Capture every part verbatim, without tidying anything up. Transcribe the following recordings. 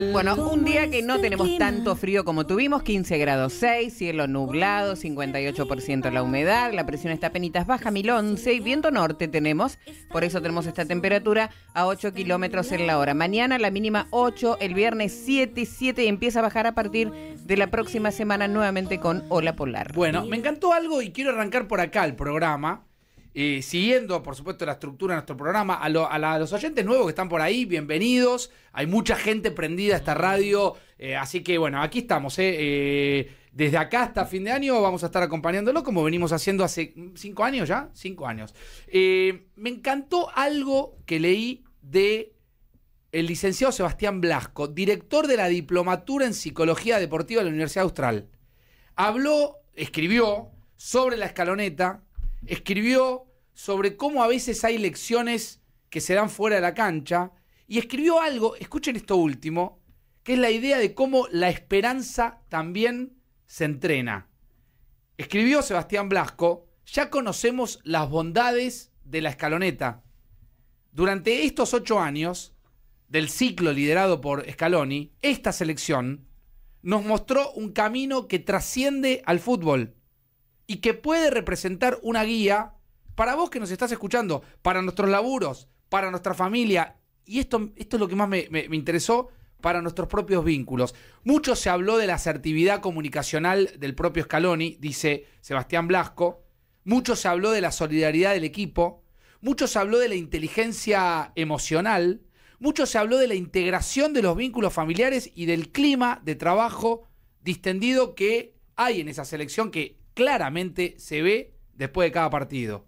Bueno, un día que no tenemos tanto frío como tuvimos, quince grados seis, cielo nublado, cincuenta y ocho por ciento la humedad, la presión está penitas baja, mil once, y viento norte tenemos, por eso tenemos esta temperatura a ocho kilómetros en la hora. Mañana la mínima ocho, el viernes siete, siete y empieza a bajar a partir de la próxima semana nuevamente con ola polar. Bueno, me encantó algo y quiero arrancar por acá el programa. Eh, siguiendo, por supuesto, la estructura de nuestro programa, a, lo, a, la, a los oyentes nuevos que están por ahí, bienvenidos. Hay mucha gente prendida a esta radio, eh, así que bueno, aquí estamos. Eh, eh, desde acá hasta fin de año vamos a estar acompañándolo como venimos haciendo hace cinco años ya, cinco años. Eh, me encantó algo que leí de el licenciado Sebastián Blasco, director de la Diplomatura en Psicología Deportiva de la Universidad Austral. Habló, escribió sobre la escaloneta. Escribió sobre cómo a veces hay lecciones que se dan fuera de la cancha y escribió algo, escuchen esto último, que es la idea de cómo la esperanza también se entrena. Escribió Sebastián Blasco: ya conocemos las bondades de la escaloneta. Durante estos ocho años del ciclo liderado por Scaloni, esta selección nos mostró un camino que trasciende al fútbol y que puede representar una guía para vos que nos estás escuchando, para nuestros laburos, para nuestra familia, y esto, esto es lo que más me, me, me interesó, para nuestros propios vínculos. Mucho se habló de la asertividad comunicacional del propio Scaloni, dice Sebastián Blasco, mucho se habló de la solidaridad del equipo, mucho se habló de la inteligencia emocional, mucho se habló de la integración de los vínculos familiares y del clima de trabajo distendido que hay en esa selección, que claramente se ve después de cada partido.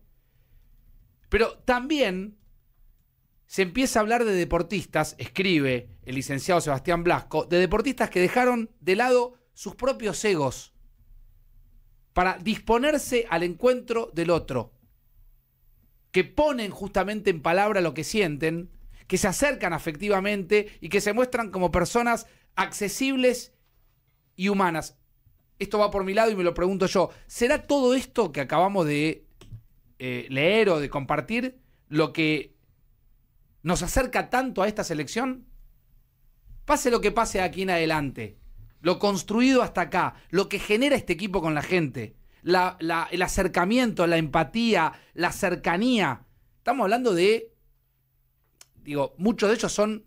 Pero también se empieza a hablar de deportistas, escribe el licenciado Sebastián Blasco, de deportistas que dejaron de lado sus propios egos para disponerse al encuentro del otro, que ponen justamente en palabra lo que sienten, que se acercan afectivamente y que se muestran como personas accesibles y humanas. Esto va por mi lado y me lo pregunto yo. ¿Será todo esto que acabamos de eh, leer o de compartir lo que nos acerca tanto a esta selección? Pase lo que pase aquí en adelante, lo construido hasta acá, lo que genera este equipo con la gente, la, la, el acercamiento, la empatía, la cercanía. Estamos hablando de, digo, muchos de ellos son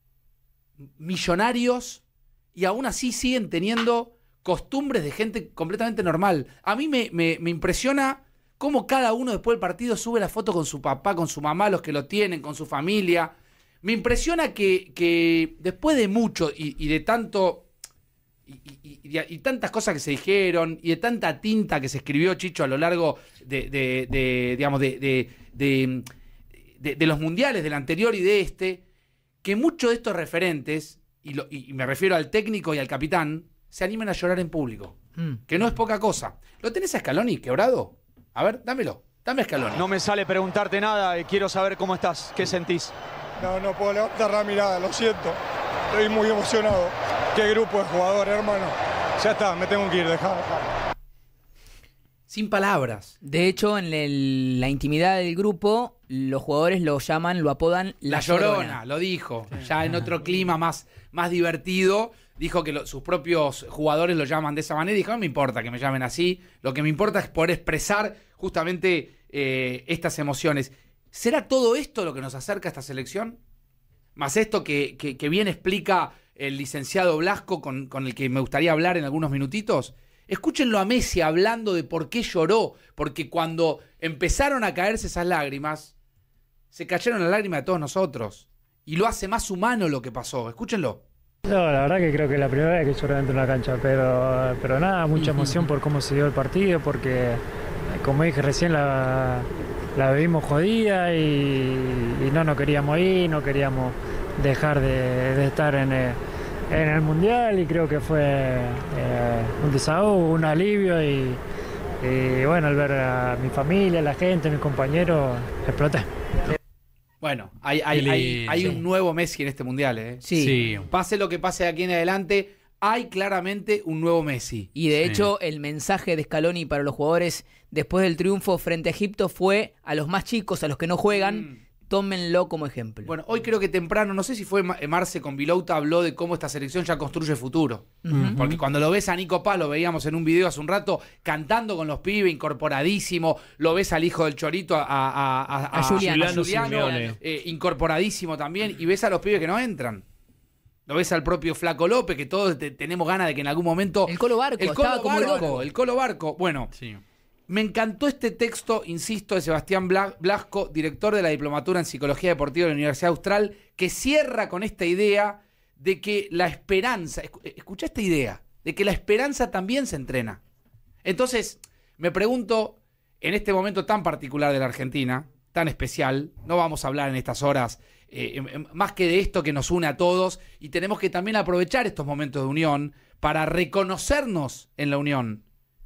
millonarios y aún así siguen teniendo costumbres de gente completamente normal. A mí me, me, me impresiona cómo cada uno después del partido sube la foto con su papá, con su mamá, los que lo tienen, con su familia. Me impresiona que, que después de mucho y, y de tanto y, y, y, y tantas cosas que se dijeron y de tanta tinta que se escribió, Chicho, a lo largo de, de, de digamos de, de, de, de, de los mundiales del anterior y de este, que muchos de estos referentes, y, lo, y me refiero al técnico y al capitán, se animen a llorar en público. Mm. Que no es poca cosa. ¿Lo tenés a Scaloni quebrado? A ver, dámelo. Dame a Scaloni. No me sale preguntarte nada y quiero saber cómo estás. ¿Qué sentís? No, no puedo levantar la mirada, lo siento. Estoy muy emocionado. Qué grupo de jugadores, hermano. Ya está, me tengo que ir, dejá, dejá. Sin palabras. De hecho, en el, la intimidad del grupo, los jugadores lo llaman, lo apodan La, la Llorona. Llorona. Lo dijo. Sí. Ya en otro clima más, más divertido. Dijo que lo, sus propios jugadores lo llaman de esa manera y dijo: no me importa que me llamen así, lo que me importa es poder expresar justamente eh, estas emociones. ¿Será todo esto lo que nos acerca a esta selección? Más esto que, que, que bien explica el licenciado Blasco, con, con el que me gustaría hablar en algunos minutitos. Escúchenlo a Messi hablando de por qué lloró, porque cuando empezaron a caerse esas lágrimas, se cayeron las lágrimas de todos nosotros. Y lo hace más humano lo que pasó. Escúchenlo. No, la verdad que creo que es la primera vez que lloro dentro de una cancha, pero, pero nada, mucha emoción por cómo se dio el partido, porque como dije recién la, la vivimos jodida y, y no nos queríamos ir, no queríamos dejar de, de estar en el, en el Mundial y creo que fue eh, un desahogo, un alivio y, y bueno, al ver a mi familia, la gente, mis compañeros, exploté. Bueno, hay, hay, hay, hay un nuevo Messi en este Mundial, ¿eh? Sí. sí. Pase lo que pase de aquí en adelante, hay claramente un nuevo Messi. Y de sí. hecho, el mensaje de Scaloni para los jugadores después del triunfo frente a Egipto fue a los más chicos, a los que no juegan, mm. tómenlo como ejemplo. Bueno, hoy creo que temprano, no sé si fue Marce con Vilouta, habló de cómo esta selección ya construye futuro. Uh-huh. Porque cuando lo ves a Nico Paz, lo veíamos en un video hace un rato, cantando con los pibes, incorporadísimo. Lo ves al hijo del Chorito, a, a, a, A Juliano. a Juliano, Simeone. eh, incorporadísimo también. Y ves a los pibes que no entran. Lo ves al propio Flaco López, que todos te, tenemos ganas de que en algún momento... El Colo Barco, El Colo estaba como Barco, loco. el Colo Barco. Bueno, Sí. me encantó este texto, insisto, de Sebastián Bla- Blasco, director de la Diplomatura en Psicología Deportiva de la Universidad Austral, que cierra con esta idea de que la esperanza, escu- escucha esta idea, de que la esperanza también se entrena. Entonces, me pregunto, en este momento tan particular de la Argentina, tan especial, no vamos a hablar en estas horas eh, em- em- más que de esto que nos une a todos, y tenemos que también aprovechar estos momentos de unión para reconocernos en la unión.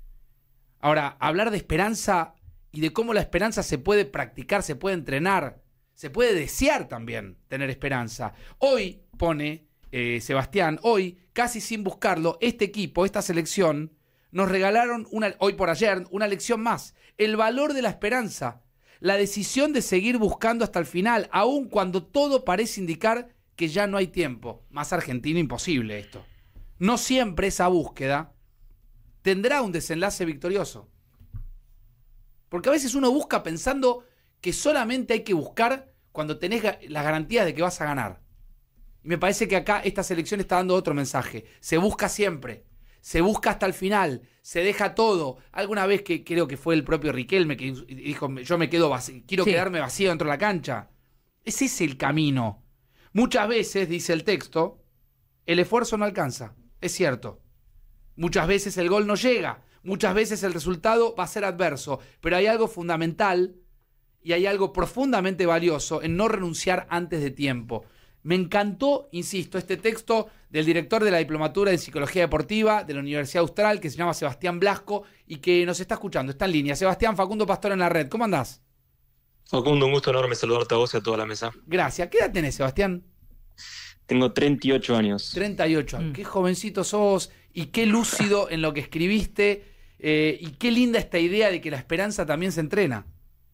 Ahora, hablar de esperanza y de cómo la esperanza se puede practicar, se puede entrenar, se puede desear también tener esperanza. Hoy, pone eh, Sebastián, hoy, casi sin buscarlo, este equipo, esta selección, nos regalaron, una, hoy por ayer, una lección más. El valor de la esperanza, la decisión de seguir buscando hasta el final, aun cuando todo parece indicar que ya no hay tiempo. Más argentino imposible esto. No siempre esa búsqueda tendrá un desenlace victorioso. Porque a veces uno busca pensando que solamente hay que buscar cuando tenés ga- las garantías de que vas a ganar. Y me parece que acá esta selección está dando otro mensaje. Se busca siempre. Se busca hasta el final. Se deja todo. Alguna vez que creo que fue el propio Riquelme que dijo, yo me quedo vacío, quiero Sí. quedarme vacío dentro de la cancha. Ese es el camino. Muchas veces, dice el texto, el esfuerzo no alcanza. Es cierto. Muchas veces el gol no llega, muchas veces el resultado va a ser adverso, pero hay algo fundamental y hay algo profundamente valioso en no renunciar antes de tiempo. Me encantó, insisto, este texto del director de la Diplomatura en Psicología Deportiva de la Universidad Austral, que se llama Sebastián Blasco y que nos está escuchando, está en línea. Sebastián, Facundo Pastor en la red, ¿cómo andás? Facundo, un gusto enorme saludarte a vos y a toda la mesa. Gracias. ¿Qué edad tenés, Sebastián? Tengo treinta y ocho años. treinta y ocho. Mm. Qué jovencito sos y qué lúcido en lo que escribiste eh, y qué linda esta idea de que la esperanza también se entrena.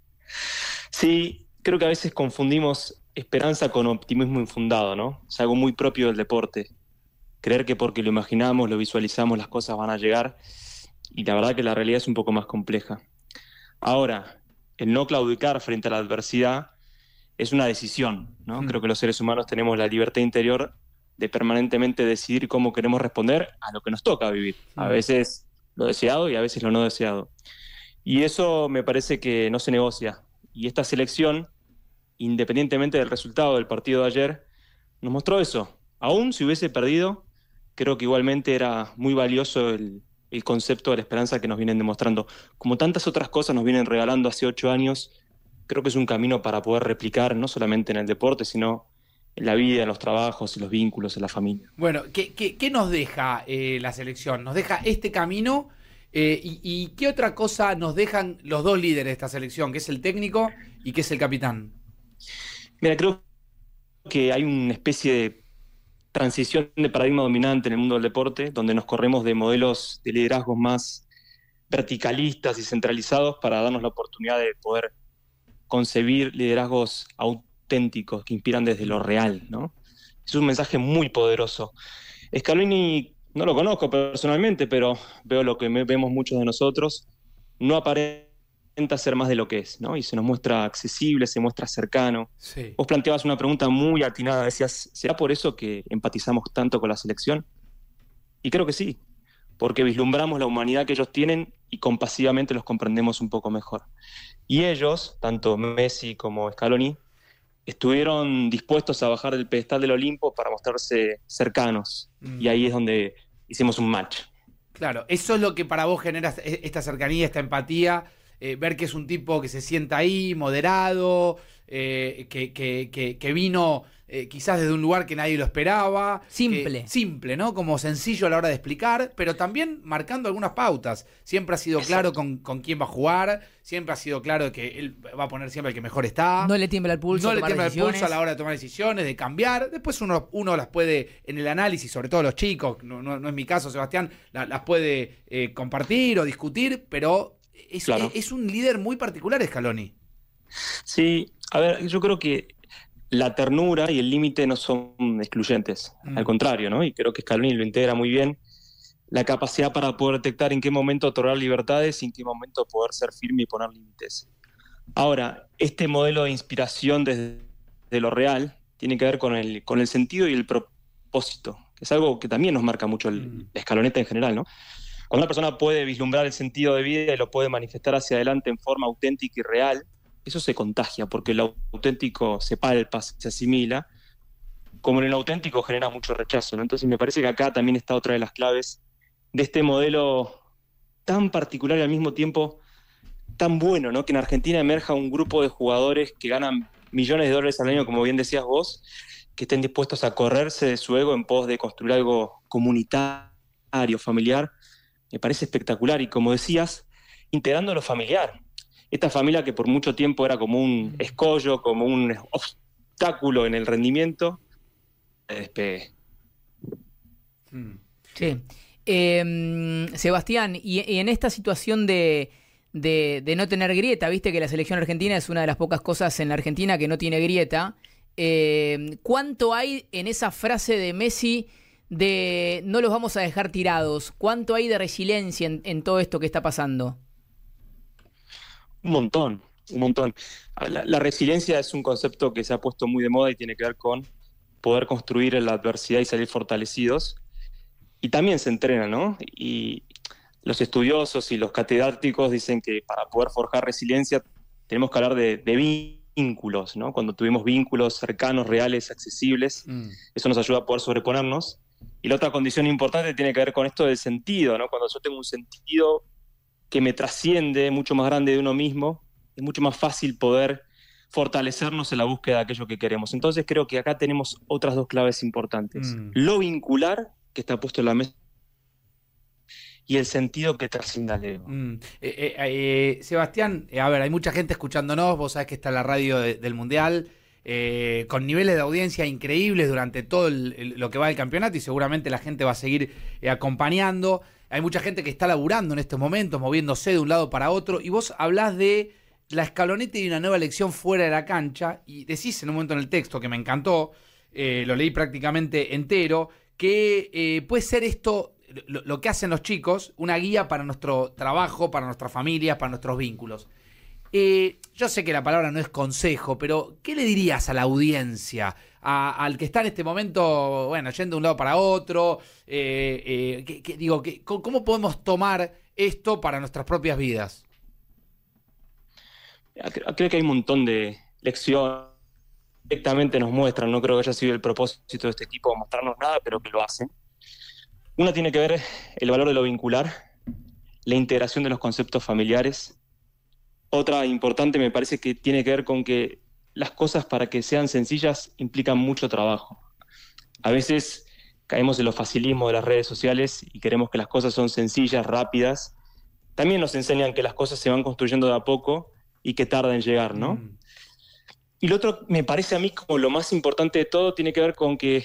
Sí, creo que a veces confundimos esperanza con optimismo infundado, ¿no? Es algo muy propio del deporte. Creer que porque lo imaginamos, lo visualizamos, las cosas van a llegar. Y la verdad que la realidad es un poco más compleja. Ahora, el no claudicar frente a la adversidad es una decisión, ¿no? Mm. Creo que los seres humanos tenemos la libertad interior de permanentemente decidir cómo queremos responder a lo que nos toca vivir. A Mm. veces lo deseado y a veces lo no deseado. Y eso me parece que no se negocia. Y esta selección, independientemente del resultado del partido de ayer, nos mostró eso. Aún si hubiese perdido, creo que igualmente era muy valioso el, el concepto de la esperanza que nos vienen demostrando. Como tantas otras cosas nos vienen regalando hace ocho años, creo que es un camino para poder replicar, no solamente en el deporte, sino en la vida, en los trabajos, en los vínculos, en la familia. Bueno, ¿qué, qué, qué nos deja eh, la selección? Nos deja este camino eh, y, y qué otra cosa nos dejan los dos líderes de esta selección, que es el técnico y que es el capitán. Mira, creo que hay una especie de transición de paradigma dominante en el mundo del deporte, donde nos corremos de modelos de liderazgos más verticalistas y centralizados para darnos la oportunidad de poder concebir liderazgos auténticos que inspiran desde lo real, ¿no? Es un mensaje muy poderoso. Scaloni no lo conozco personalmente, pero veo lo que me- vemos muchos de nosotros. No aparenta ser más de lo que es, ¿no? Y se nos muestra accesible, se muestra cercano. Sí. Vos planteabas una pregunta muy atinada, decías, ¿será por eso que empatizamos tanto con la selección? Y creo que sí, porque vislumbramos la humanidad que ellos tienen y compasivamente los comprendemos un poco mejor. Y ellos, tanto Messi como Scaloni, estuvieron dispuestos a bajar del pedestal del Olimpo para mostrarse cercanos. Mm. Y ahí es donde hicimos un match. Claro, eso es lo que para vos genera esta cercanía, esta empatía, eh, ver que es un tipo que se sienta ahí, moderado, eh, que, que, que, que vino eh, quizás desde un lugar que nadie lo esperaba. Simple. Que- simple, ¿no? Como sencillo a la hora de explicar, pero también marcando algunas pautas. Siempre ha sido claro con, con quién va a jugar, siempre ha sido claro que él va a poner siempre el que mejor está. No le tiembla el pulso. No a le tomar tiembla el decisiones. pulso a la hora de tomar decisiones, de cambiar. Después uno, uno las puede, en el análisis, sobre todo los chicos, no, no, no es mi caso, Sebastián, la- las puede eh, compartir o discutir, pero es, Claro. es, es un líder muy particular, Scaloni. Sí, A ver, yo creo que la ternura y el límite no son excluyentes, mm. al contrario, ¿no? Y creo que Scaloni lo integra muy bien. La capacidad para poder detectar en qué momento otorgar libertades y en qué momento poder ser firme y poner límites. Ahora, este modelo de inspiración desde de lo real tiene que ver con el, con el sentido y el propósito, que es algo que también nos marca mucho el, mm. la escaloneta en general, ¿no? Cuando una persona puede vislumbrar el sentido de vida y lo puede manifestar hacia adelante en forma auténtica y real, eso se contagia, porque lo auténtico se palpa, se asimila, como en el auténtico genera mucho rechazo, ¿no? Entonces me parece que acá también está otra de las claves de este modelo tan particular y al mismo tiempo tan bueno, ¿no? Que en Argentina emerja un grupo de jugadores que ganan millones de dólares al año, como bien decías vos, que estén dispuestos a correrse de su ego en pos de construir algo comunitario, familiar. Me parece espectacular y, como decías, integrando lo familiar. Esta familia que por mucho tiempo era como un escollo, como un obstáculo en el rendimiento, se despegue. Sí. Eh, Sebastián, y, y en esta situación de, de, de no tener grieta, viste que la selección argentina es una de las pocas cosas en la Argentina que no tiene grieta, eh, ¿cuánto hay en esa frase de Messi de no los vamos a dejar tirados? ¿Cuánto hay de resiliencia en, en todo esto que está pasando? Un montón, un montón. La, la resiliencia es un concepto que se ha puesto muy de moda y tiene que ver con poder construir en la adversidad y salir fortalecidos. Y también se entrena, ¿no? Y los estudiosos y los catedráticos dicen que para poder forjar resiliencia tenemos que hablar de, de vínculos, ¿no? Cuando tuvimos vínculos cercanos, reales, accesibles, mm. eso nos ayuda a poder sobreponernos. Y la otra condición importante tiene que ver con esto del sentido, ¿no? Cuando yo tengo un sentido que me trasciende, mucho más grande de uno mismo, es mucho más fácil poder fortalecernos en la búsqueda de aquello que queremos. Entonces creo que acá tenemos otras dos claves importantes. Mm. Lo vincular, que está puesto en la mesa, y el sentido que trascienda el ego. Mm. Eh, eh, eh, Sebastián, eh, a ver, hay mucha gente escuchándonos, vos sabés que está la radio de, del Mundial, eh, con niveles de audiencia increíbles durante todo el, el, lo que va del campeonato, y seguramente la gente va a seguir eh, acompañando. Hay mucha gente que está laburando en estos momentos, moviéndose de un lado para otro, y vos hablás de la escaloneta y una nueva elección fuera de la cancha, y decís en un momento en el texto, que me encantó, eh, lo leí prácticamente entero, que eh, puede ser esto, lo, lo que hacen los chicos, una guía para nuestro trabajo, para nuestras familias, para nuestros vínculos. Eh, yo sé que la palabra no es consejo, pero ¿qué le dirías a la audiencia? A, al que está en este momento, bueno, yendo de un lado para otro, eh, eh, que, que, digo, que, ¿cómo podemos tomar esto para nuestras propias vidas? Creo que hay un montón de lecciones directamente nos muestran, no creo que haya sido el propósito de este equipo mostrarnos nada, pero que lo hacen. Una tiene que ver el valor de lo vincular, la integración de los conceptos familiares. Otra importante me parece que tiene que ver con que las cosas, para que sean sencillas, implican mucho trabajo. A veces caemos en los facilismos de las redes sociales y queremos que las cosas son sencillas, rápidas. También nos enseñan que las cosas se van construyendo de a poco y que tarda en llegar, ¿no? Mm. Y lo otro, me parece a mí como lo más importante de todo, tiene que ver con que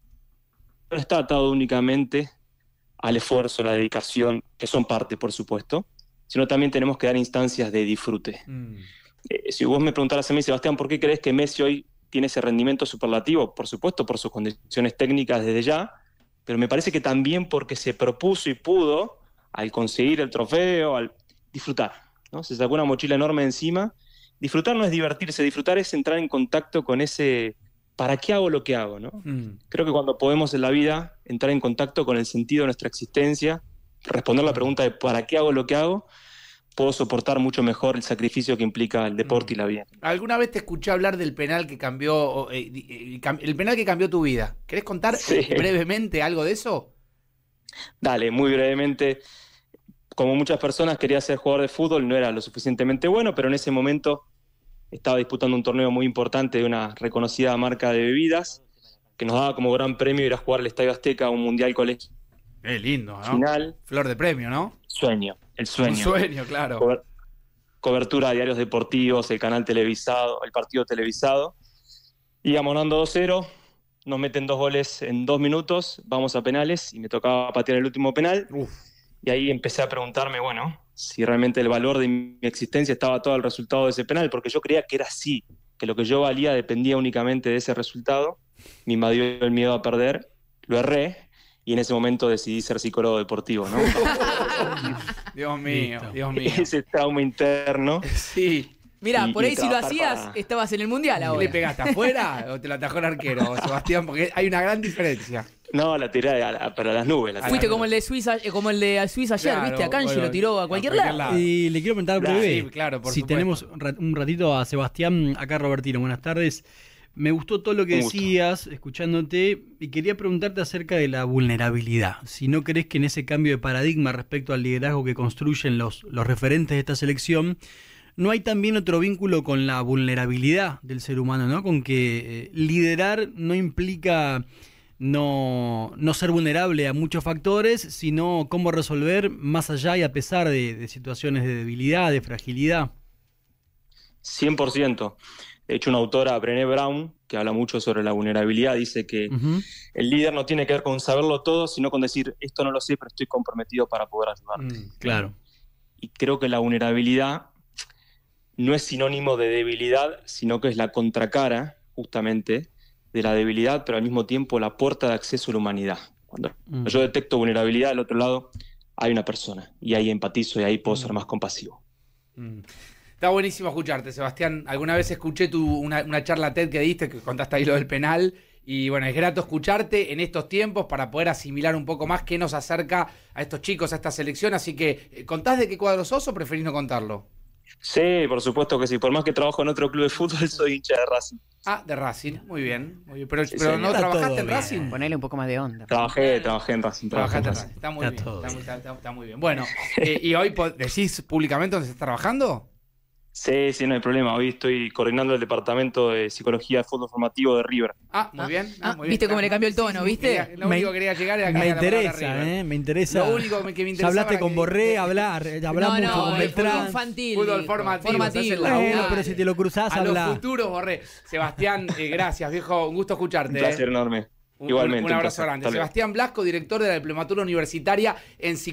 no está atado únicamente al esfuerzo, la dedicación, que son parte, por supuesto, sino también tenemos que dar instancias de disfrute. Mm. Eh, si vos me preguntaras a mí, Sebastián, ¿por qué crees que Messi hoy tiene ese rendimiento superlativo? Por supuesto, por sus condiciones técnicas desde ya, pero me parece que también porque se propuso y pudo, al conseguir el trofeo, al disfrutar, ¿no? Se sacó una mochila enorme encima. Disfrutar no es divertirse, disfrutar es entrar en contacto con ese ¿para qué hago lo que hago? ¿no? Mm. Creo que cuando podemos en la vida entrar en contacto con el sentido de nuestra existencia, responder la pregunta de ¿para qué hago lo que hago?, puedo soportar mucho mejor el sacrificio que implica el deporte mm. y la vida. ¿Alguna vez te escuché hablar del penal que cambió, eh, el penal que cambió tu vida? ¿Querés contar sí. brevemente algo de eso? Dale, muy brevemente. Como muchas personas, quería ser jugador de fútbol, no era lo suficientemente bueno, pero en ese momento estaba disputando un torneo muy importante de una reconocida marca de bebidas, que nos daba como gran premio ir a jugar al Estadio Azteca a un mundial colegio. Es lindo, ¿no? Final. Flor de premio, ¿no? Sueño, el sueño. Un sueño, claro. Cober- cobertura de diarios deportivos, el canal televisado, el partido televisado. Íbamos ganando dos cero, nos meten dos goles en dos minutos, vamos a penales y me tocaba patear el último penal. Uf. Y ahí empecé a preguntarme, bueno, si realmente el valor de mi existencia estaba todo el resultado de ese penal, porque yo creía que era así, que lo que yo valía dependía únicamente de ese resultado, me invadió el miedo a perder, lo erré, y en ese momento decidí ser psicólogo deportivo, ¿no? Dios mío, Dios mío. Ese trauma interno. Sí. Mira, por ahí si lo hacías, para... estabas en el Mundial ahora. ¿Le pegaste afuera o te lo atajó el arquero, Sebastián? Porque hay una gran diferencia. No, la tiré a, a, para las nubes. La Fuiste como el de Suiza, eh, como el de Suiza ayer, Claro, ¿viste? A Kanji bueno, lo tiró a cualquier, a cualquier lado. lado. Y le quiero preguntar al Claro, breve, sí, claro, por si supuesto. tenemos un rat- un ratito a Sebastián, acá Robertino, buenas tardes. Me gustó todo lo que Un gusto. decías, escuchándote, y quería preguntarte acerca de la vulnerabilidad. Si no crees que en ese cambio de paradigma respecto al liderazgo que construyen los, los referentes de esta selección, ¿no hay también otro vínculo con la vulnerabilidad del ser humano, ¿no? Con que eh, liderar no implica no, no ser vulnerable a muchos factores, sino cómo resolver más allá y a pesar de, de situaciones de debilidad, de fragilidad. cien por ciento. De hecho, una autora, Brené Brown, que habla mucho sobre la vulnerabilidad, dice que Uh-huh. el líder no tiene que ver con saberlo todo, sino con decir, esto no lo sé, pero estoy comprometido para poder ayudarte. Mm. Claro. Y creo que la vulnerabilidad no es sinónimo de debilidad, sino que es la contracara, justamente, de la debilidad, pero al mismo tiempo la puerta de acceso a la humanidad. Cuando Mm. yo detecto vulnerabilidad, al otro lado hay una persona, y ahí empatizo, y ahí puedo ser más compasivo. Mm. Está buenísimo escucharte, Sebastián. Alguna vez escuché tu, una, una charla TED que diste, que contaste ahí lo del penal. Y bueno, es grato escucharte en estos tiempos para poder asimilar un poco más qué nos acerca a estos chicos, a esta selección. Así que, eh, ¿contás de qué cuadro sos o preferís no contarlo? Sí, por supuesto que sí. Por más que trabajo en otro club de fútbol, soy hincha de Racing. Ah, de Racing. Muy bien. Muy bien. Pero, Sí, pero señor. ¿no Está trabajaste todo en bien. Racing? Ponele un poco más de onda. Trabajé, trabajé en Racing. Trabajé en Trabajaste en Racing. Racing. Está muy Está bien. todo Está, bien. muy, está- está- está muy bien. Bueno, eh, ¿y hoy po- decís públicamente dónde estás trabajando? Sí, sí, no hay problema. Hoy estoy coordinando el departamento de psicología de fútbol formativo de River. Ah, muy bien. Ah, muy bien. ¿viste cómo le cambió el tono, viste? Quería- lo Me- único que quería llegar era que Me haya la palabra interesa, River. ¿eh? Me interesa. Lo único que me Ya interesaba hablaste era con que- Borré, hablar, eh, hablar No, mucho no, con el fútbol Beltrán. infantil. Fútbol dijo. formativo, Formativo. se hace el Bueno, laburo. pero si te lo cruzás, A los habla. futuros, Borré. Sebastián, eh, gracias, viejo. Un gusto escucharte. Un placer eh. enorme. Un- Igualmente. Un, un un abrazo placer. grande. Hasta luego. Sebastián Blasco, director de la Diplomatura Universitaria en Psicología.